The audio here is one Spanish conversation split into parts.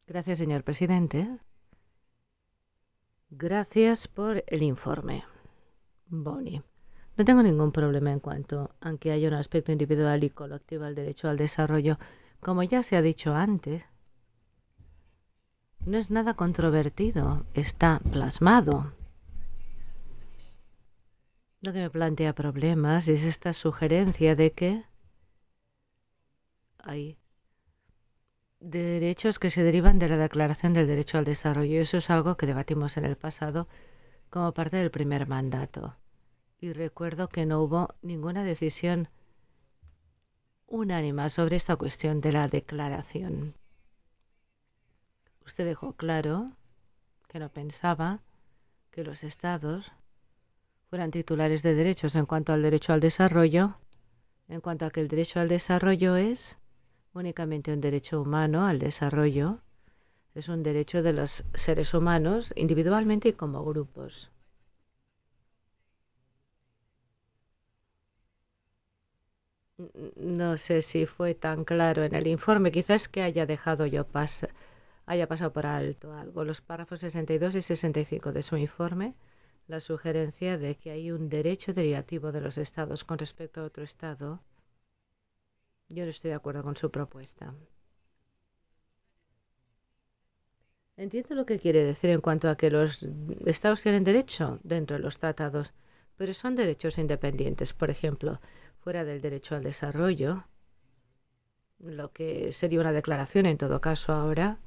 Gracias, señor presidente. Gracias por el informe, Bonnie. No tengo ningún problema en cuanto a que haya un aspecto individual y colectivo al derecho al desarrollo. Como ya se ha dicho antes, no es nada controvertido, está plasmado. Lo que me plantea problemas es esta sugerencia de que hay derechos que se derivan de la Declaración del Derecho al Desarrollo. Eso es algo que debatimos en el pasado como parte del primer mandato. Y recuerdo que no hubo ninguna decisión unánime sobre esta cuestión de la declaración. Usted dejó claro que no pensaba que los estados fueran titulares de derechos en cuanto al derecho al desarrollo, en cuanto a que el derecho al desarrollo es únicamente un derecho humano al desarrollo, es un derecho de los seres humanos individualmente y como grupos. No sé si fue tan claro en el informe, quizás que haya pasado por alto algo. Los párrafos 62 y 65 de su informe, la sugerencia de que hay un derecho derivativo de los estados con respecto a otro estado, yo no estoy de acuerdo con su propuesta. Entiendo lo que quiere decir en cuanto a que los estados tienen derecho dentro de los tratados, pero son derechos independientes. Por ejemplo, fuera del derecho al desarrollo, lo que sería una declaración en todo caso ahora,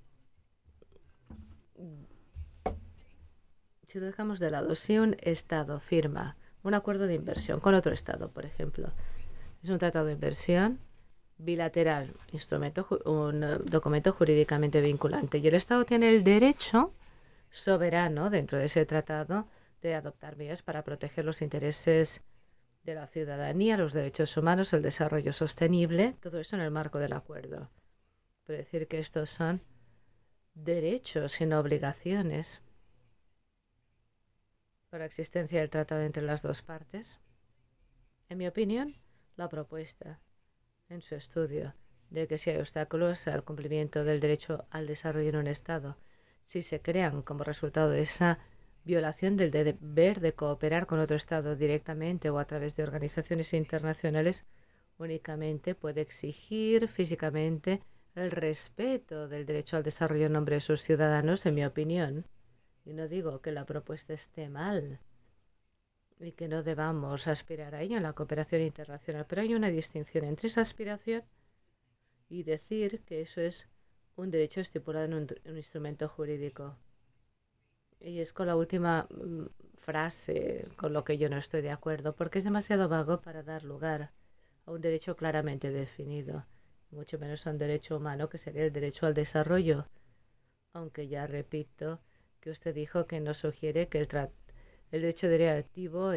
si lo dejamos de lado, si un Estado firma un acuerdo de inversión con otro Estado, por ejemplo, es un tratado de inversión bilateral, un documento jurídicamente vinculante, y el Estado tiene el derecho soberano dentro de ese tratado de adoptar medidas para proteger los intereses de la ciudadanía, los derechos humanos, el desarrollo sostenible, todo eso en el marco del acuerdo. Pero decir que estos son derechos y no obligaciones por la existencia del tratado entre las dos partes. En mi opinión, la propuesta en su estudio de que si hay obstáculos al cumplimiento del derecho al desarrollo en un Estado, si se crean como resultado de esa violación del deber de cooperar con otro Estado directamente o a través de organizaciones internacionales, únicamente puede exigir físicamente el respeto del derecho al desarrollo en nombre de sus ciudadanos, en mi opinión. Y no digo que la propuesta esté mal y que no debamos aspirar a ello en la cooperación internacional, pero hay una distinción entre esa aspiración y decir que eso es un derecho estipulado en un instrumento jurídico. Y es con la última frase con lo que yo no estoy de acuerdo, porque es demasiado vago para dar lugar a un derecho claramente definido, mucho menos a un derecho humano que sería el derecho al desarrollo, aunque ya repito que usted dijo que no sugiere que el derecho derivativo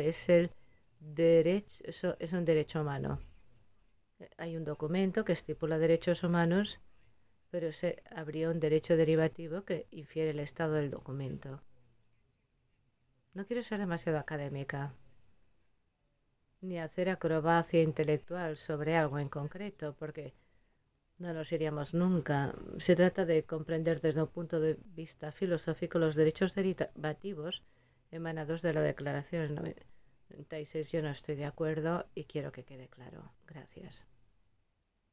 es un derecho humano. Hay un documento que estipula derechos humanos, pero habría un derecho derivativo que infiere el estado del documento. No quiero ser demasiado académica, ni hacer acrobacia intelectual sobre algo en concreto, porque no nos iríamos nunca. Se trata de comprender desde un punto de vista filosófico los derechos derivativos emanados de la Declaración del 96. Yo no estoy de acuerdo y quiero que quede claro. Gracias.